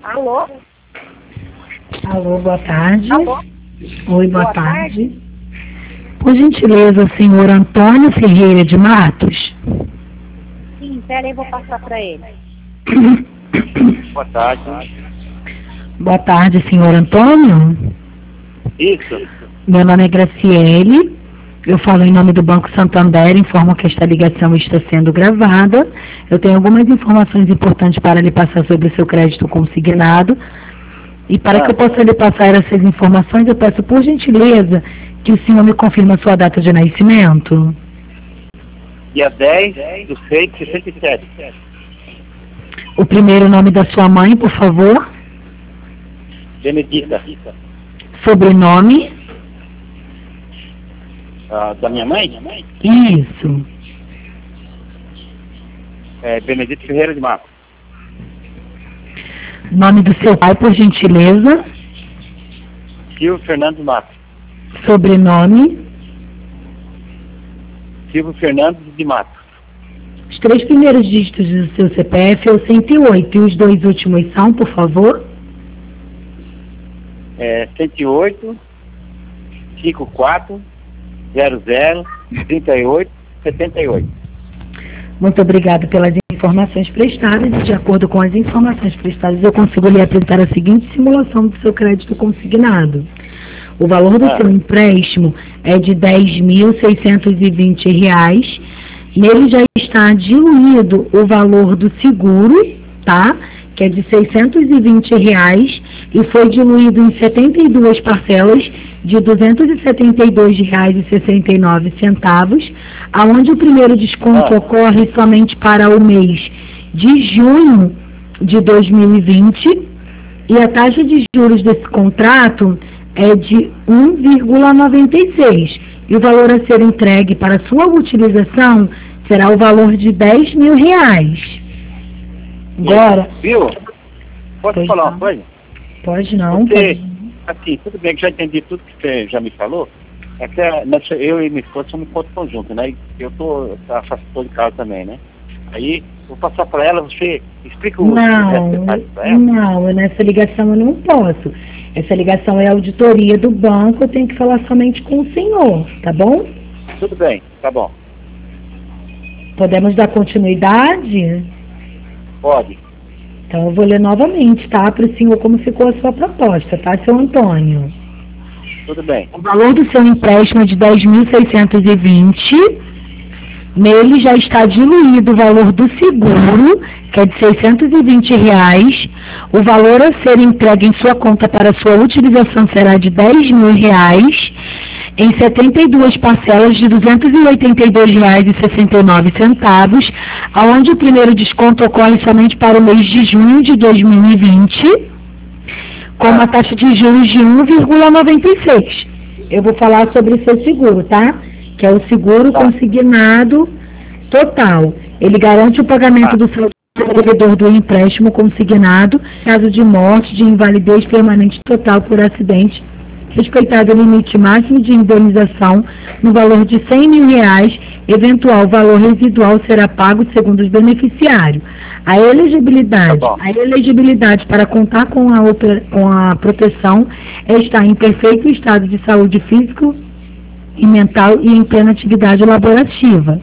Alô? Alô, boa tarde. Alô? Oi, boa tarde. Por gentileza, o senhor Antônio Ferreira de Matos? Sim, pera aí, vou passar para ele. Boa tarde. Boa tarde, senhor Antônio. Isso. Meu nome é Graciele. Eu falo em nome do Banco Santander, informo que esta ligação está sendo gravada. Eu tenho algumas informações importantes para lhe passar sobre o seu crédito consignado. E para que eu possa lhe passar essas informações, eu peço por gentileza que o senhor me confirme a sua data de nascimento. Dia 10/6/67. O primeiro nome da sua mãe, por favor. Benedita. Sobrenome. Da minha mãe? Isso. Benedito Ferreira de Matos. Nome do seu pai, por gentileza. Silvio Fernandes Matos. Sobrenome. Silvio Fernandes de Matos. Os 3 primeiros dígitos do seu CPF é o 108 e os 2 últimos são, por favor. 108 54 00 38 78. Muito obrigada pelas informações prestadas e, de acordo com as informações prestadas, eu consigo lhe apresentar a seguinte simulação do seu crédito consignado. O valor do seu empréstimo é de R$ 10.620. Nele já está diluído o valor do seguro, tá? Que é de R$ 620 e foi diluído em 72 parcelas de R$ 272,69, aonde o primeiro desconto ocorre somente para o mês de junho de 2020 e a taxa de juros desse contrato é de 1,96 e o valor a ser entregue para sua utilização será o valor de R$ 10.000. Agora... Viu? Posso falar uma coisa? Pode não. Porque, assim, tudo bem que já entendi tudo que você já me falou. É que eu e minha esposa somos um ponto conjunto, né? E eu tô afastado de casa também, né? Aí, vou passar para ela, você explica o detalhe para ela. Não, nessa ligação eu não posso. Essa ligação é a auditoria do banco, eu tenho que falar somente com o senhor, tá bom? Tudo bem, tá bom. Podemos dar continuidade? Pode. Então eu vou ler novamente, tá? Para o senhor como ficou a sua proposta, tá, seu Antônio? Tudo bem. O valor do seu empréstimo é de 10.620. Nele já está diluído o valor do seguro, que é de R$ 620. O valor a ser entregue em sua conta para sua utilização será de R$ 10.000, em 72 parcelas de R$ 282,69, aonde o primeiro desconto ocorre somente para o mês de junho de 2020, com uma taxa de juros de 1,96. Eu vou falar sobre o seu seguro, tá? Que é o seguro consignado total. Ele garante o pagamento do seu devedor do empréstimo consignado, caso de morte, de invalidez permanente total por acidente, respeitado o limite máximo de indenização no valor de R$ 100.000, eventual valor residual será pago segundo os beneficiários. A elegibilidade para contar com a proteção está em perfeito estado de saúde físico e mental e em plena atividade laborativa.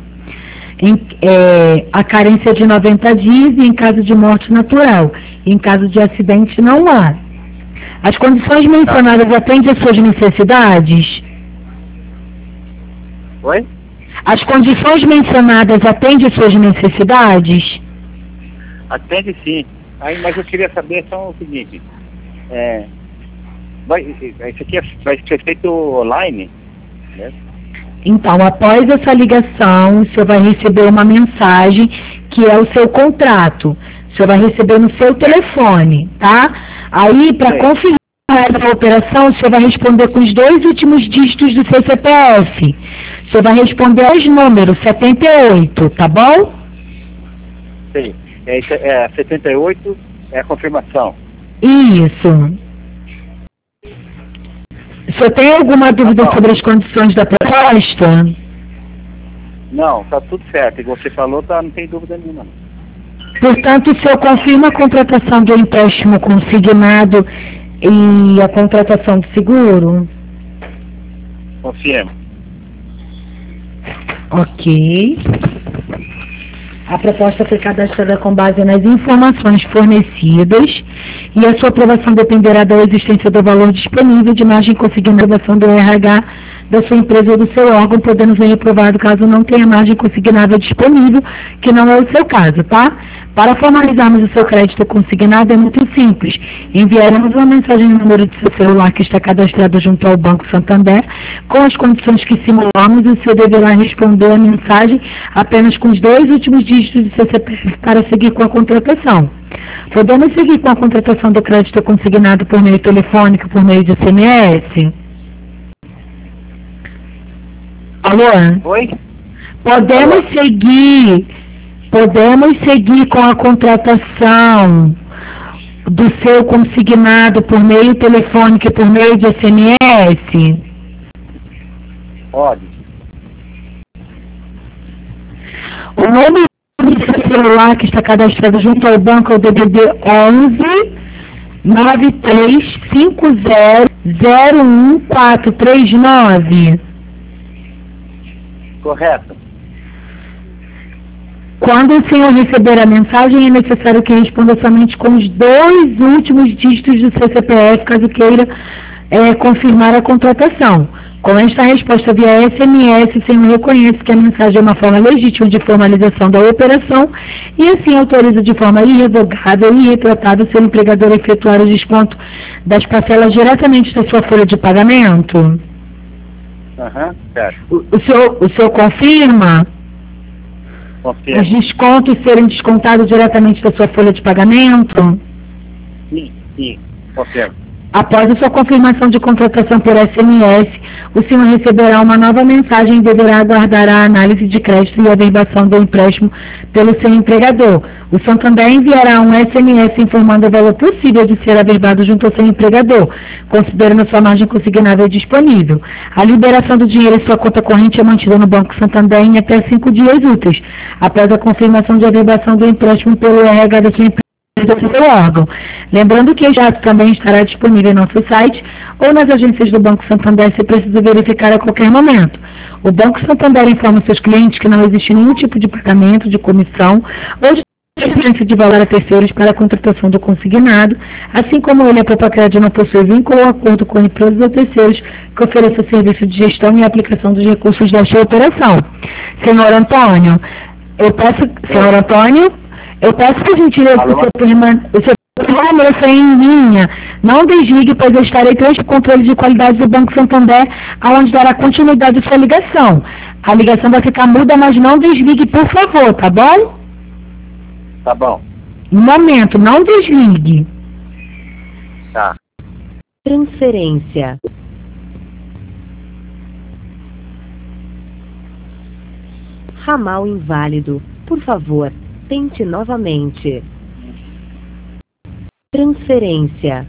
A carência de 90 dias e em caso de morte natural. Em caso de acidente não há. As condições mencionadas atendem às suas necessidades? Oi? As condições mencionadas atendem às suas necessidades? Atende sim. Aí, mas eu queria saber só o seguinte. Isso aqui vai ser feito online, né? Então, após essa ligação, o senhor vai receber uma mensagem que é o seu contrato. O senhor vai receber no seu telefone, tá? Aí, para confirmar a operação, o senhor vai responder com os 2 últimos dígitos do seu CPF. O senhor vai responder os números 78, tá bom? Sim. 78 é a confirmação. Isso. O senhor tem alguma dúvida sobre as condições da proposta? Não, tá tudo certo. E você falou, não tem dúvida nenhuma. Portanto, o senhor confirma a contratação do empréstimo consignado e a contratação do seguro? Confirmo. Ok. A proposta foi cadastrada com base nas informações fornecidas e a sua aprovação dependerá da existência do valor disponível de margem consignada da aprovação do RH da sua empresa ou do seu órgão, podendo ser reprovado caso não tenha margem consignável disponível, que não é o seu caso, tá? Para formalizarmos o seu crédito consignado é muito simples. Enviaremos uma mensagem no número de seu celular que está cadastrado junto ao Banco Santander, com as condições que simulamos, e o senhor deverá responder a mensagem apenas com os 2 últimos dígitos do seu CPF para seguir com a contratação. Podemos seguir com a contratação do crédito consignado por meio telefônico, por meio de SMS? Alô? Oi? Podemos seguir com a contratação do seu consignado por meio telefônico e por meio de SMS? Pode. O número do seu celular que está cadastrado junto ao banco é o DDD 11 9350 01439. Correto. Quando o senhor receber a mensagem, é necessário que responda somente com os 2 últimos dígitos do seu CPF, caso queira confirmar a contratação. Com esta resposta via SMS, o senhor reconhece que a mensagem é uma forma legítima de formalização da operação e assim autoriza de forma irrevogável e irretratável o seu empregador a efetuar o desconto das parcelas diretamente da sua folha de pagamento? Certo. O senhor confirma? Confirmo. Os descontos serem descontados diretamente da sua folha de pagamento? Sim, confirmo. Após a sua confirmação de contratação por SMS, o senhor receberá uma nova mensagem e deverá aguardar a análise de crédito e a averbação do empréstimo pelo seu empregador. O Santander enviará um SMS informando o valor possível de ser averbado junto ao seu empregador, considerando a sua margem consignável disponível. A liberação do dinheiro em sua conta corrente é mantida no Banco Santander em até 5 dias úteis, após a confirmação de averbação do empréstimo pelo RH da sua empresa do seu órgão. Lembrando que o extrato também estará disponível em nosso site ou nas agências do Banco Santander, se precisa verificar a qualquer momento. O Banco Santander informa seus clientes que não existe nenhum tipo de pagamento, de comissão ou de transferência de valor a terceiros para a contratação do consignado, assim como ele, a Propacred, não possui vínculo ou acordo com empresas ou terceiros que ofereçam serviço de gestão e aplicação dos recursos desta operação. Senhor Antônio, eu peço por gentileza que o senhor permaneça em linha. Não desligue, pois eu estarei tendo o controle de qualidade do Banco Santander, aonde dará continuidade à sua ligação. A ligação vai ficar muda, mas não desligue, por favor, tá bom? Tá bom. Um momento, não desligue. Tá. Transferência. Ramal inválido. Por favor, tente novamente. Transferência.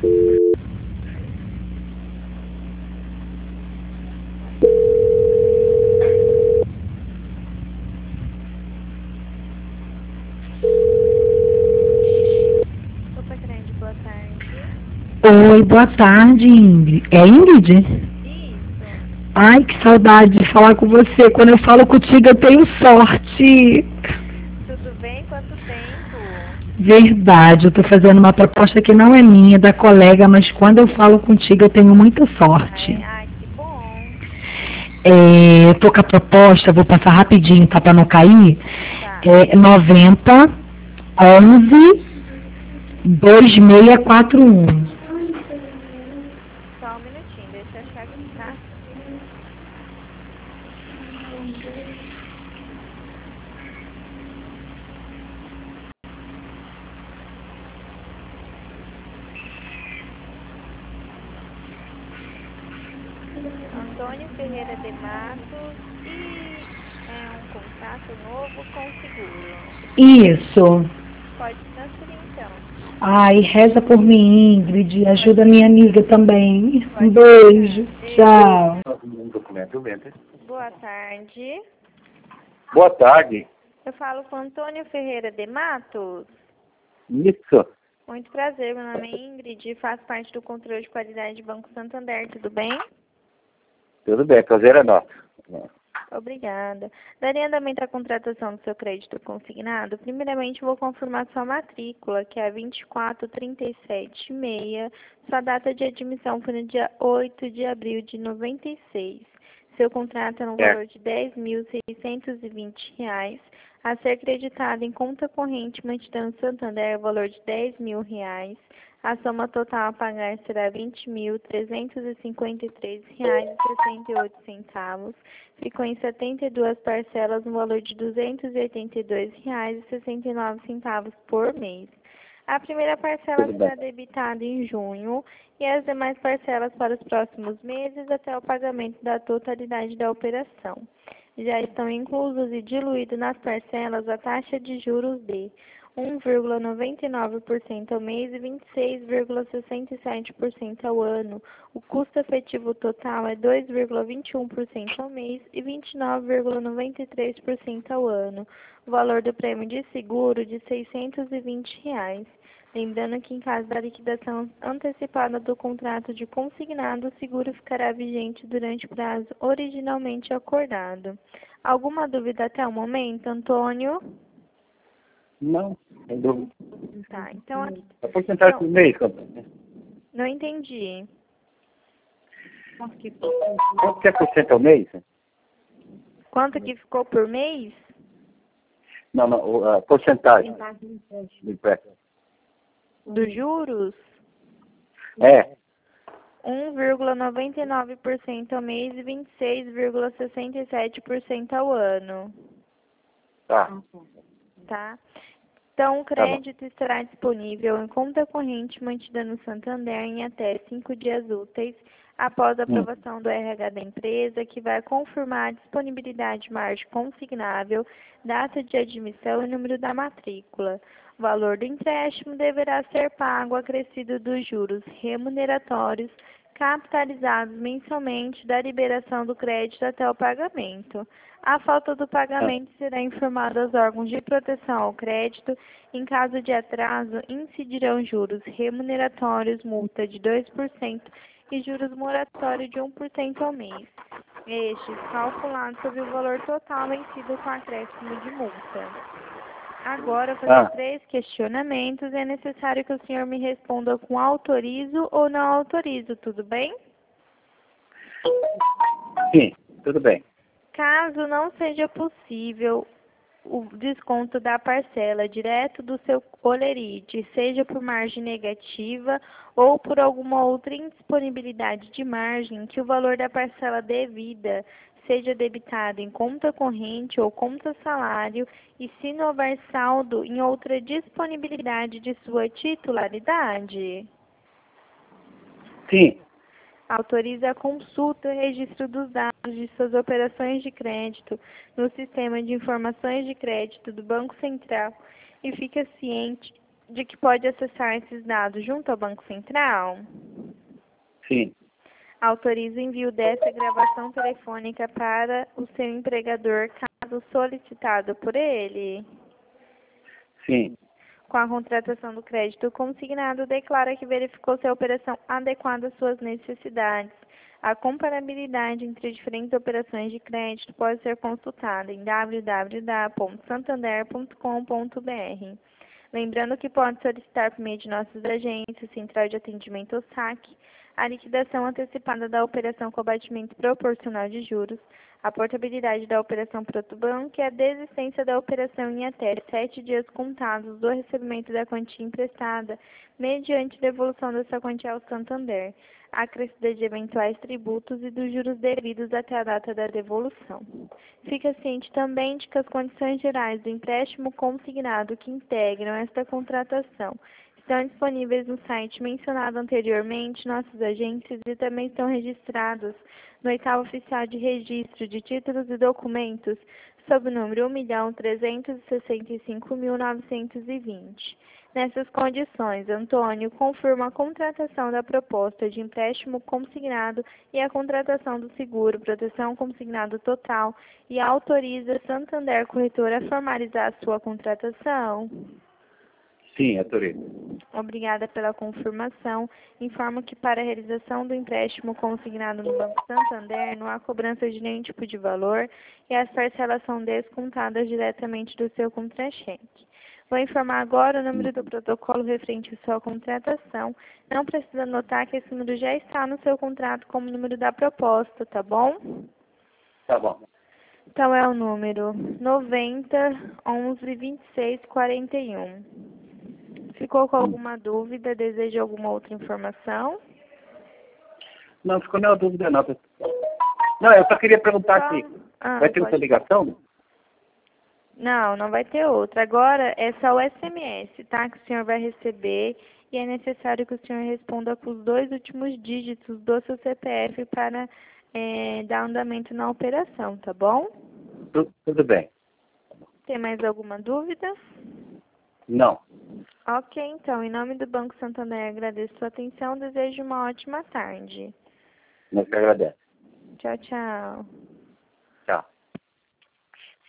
Boa tarde. Oi, boa tarde, Ingrid. É Ingrid? Isso. Ai, que saudade de falar com você. Quando eu falo contigo, eu tenho sorte. Tudo bem? Quanto tempo? Verdade, eu estou fazendo uma proposta que não é minha, é da colega, mas quando eu falo contigo, eu tenho muita sorte. Ai, que bom. Eu tô com a proposta, vou passar rapidinho, tá, para não cair. Tá. 90 11 2641. Só um minutinho, deixa eu achar aqui, tá? Antônio Ferreira de Matos e é um contrato novo com seguro. Isso. Pode transferir então. Ai, reza por mim, Ingrid. Ajuda minha amiga também. Um beijo. Tchau. Um documento, eu entro. Boa tarde. Boa tarde. Eu falo com Antônio Ferreira de Matos. Isso. Muito prazer, meu nome é Ingrid e faço parte do controle de qualidade do Banco Santander, tudo bem? Tudo bem, prazer é nosso. Obrigada. Daria andamento à contratação do seu crédito consignado? Primeiramente, vou confirmar sua matrícula, que é a 24376. Sua data de admissão foi no dia 8 de abril de 96. Seu contrato é no valor de R$ 10.620, a ser creditado em conta corrente mantida no Santander, valor de R$ 10.000. A soma total a pagar será R$ 20.353,68. Ficou em 72 parcelas no valor de R$ 282,69 por mês. A primeira parcela será debitada em junho e as demais parcelas para os próximos meses até o pagamento da totalidade da operação. Já estão inclusos e diluídos nas parcelas a taxa de juros de 1,99% ao mês e 26,67% ao ano. O custo efetivo total é 2,21% ao mês e 29,93% ao ano. O valor do prêmio de seguro de R$ 620. Lembrando que em caso da liquidação antecipada do contrato de consignado, o seguro ficará vigente durante o prazo originalmente acordado. Alguma dúvida até o momento, Antônio? Não, sem dúvida. Tá, então... A porcentagem por mês, Antônio? Não entendi. Quanto que é por cento ao mês? Quanto que ficou por mês? Não, a porcentagem do empréstimo. Dos juros? É. 1,99% ao mês e 26,67% ao ano. Tá. Tá? Então, o crédito estará disponível em conta corrente mantida no Santander em até 5 dias úteis após a aprovação do RH da empresa, que vai confirmar a disponibilidade de margem consignável, data de admissão e número da matrícula. O valor do empréstimo deverá ser pago acrescido dos juros remuneratórios capitalizados mensalmente da liberação do crédito até o pagamento. A falta do pagamento será informada aos órgãos de proteção ao crédito. Em caso de atraso, incidirão juros remuneratórios, multa de 2% e juros moratórios de 1% ao mês. Estes calculados sobre o valor total vencido com acréscimo de multa. Agora, fazer 3 questionamentos. É necessário que o senhor me responda com autorizo ou não autorizo, tudo bem? Sim, tudo bem. Caso não seja possível o desconto da parcela direto do seu holerite, seja por margem negativa ou por alguma outra indisponibilidade de margem, que o valor da parcela devida seja debitado em conta corrente ou conta salário e se não houver saldo em outra disponibilidade de sua titularidade. Sim. Autoriza a consulta e registro dos dados de suas operações de crédito no Sistema de Informações de Crédito do Banco Central e fica ciente de que pode acessar esses dados junto ao Banco Central? Sim. Autoriza o envio dessa gravação telefônica para o seu empregador, caso solicitado por ele? Sim. Com a contratação do crédito consignado, declara que verificou se a operação adequada às suas necessidades. A comparabilidade entre diferentes operações de crédito pode ser consultada em www.santander.com.br. Lembrando que pode solicitar por meio de nossas agências, Central de Atendimento ou SAC, a liquidação antecipada da operação com abatimento proporcional de juros, a portabilidade da operação Protobanco e a desistência da operação em até 7 dias contados do recebimento da quantia emprestada, mediante devolução dessa quantia ao Santander, a acrescida de eventuais tributos e dos juros devidos até a data da devolução. Fica ciente também de que as condições gerais do empréstimo consignado que integram esta contratação estão disponíveis no site mencionado anteriormente, nossas agências, e também estão registrados no Oitavo Oficial de Registro de Títulos e Documentos, sob o número 1.365.920. Nessas condições, Antônio confirma a contratação da proposta de empréstimo consignado e a contratação do seguro proteção consignado total e autoriza Santander Corretora a formalizar a sua contratação? Sim, é Torino. Obrigada pela confirmação. Informo que para a realização do empréstimo consignado no Banco Santander não há cobrança de nenhum tipo de valor e as parcelas são descontadas diretamente do seu contra-cheque. Vou informar agora o número do protocolo referente à sua contratação. Não precisa anotar que esse número já está no seu contrato como número da proposta, tá bom? Tá bom. Então é o número 90 11 26 41. Ficou com alguma dúvida? Deseja alguma outra informação? Não, ficou nenhuma dúvida não. Não, eu só queria perguntar aqui. Vai ter outra pode. ligação? Não, não vai ter outra. Agora é só o SMS, tá? Que o senhor vai receber e é necessário que o senhor responda com os 2 últimos dígitos do seu CPF para dar andamento na operação, tá bom? Tudo bem. Tem mais alguma dúvida? Não. Ok, então, em nome do Banco Santander, agradeço sua atenção. Desejo uma ótima tarde. Nós que agradecemos. Tchau, tchau.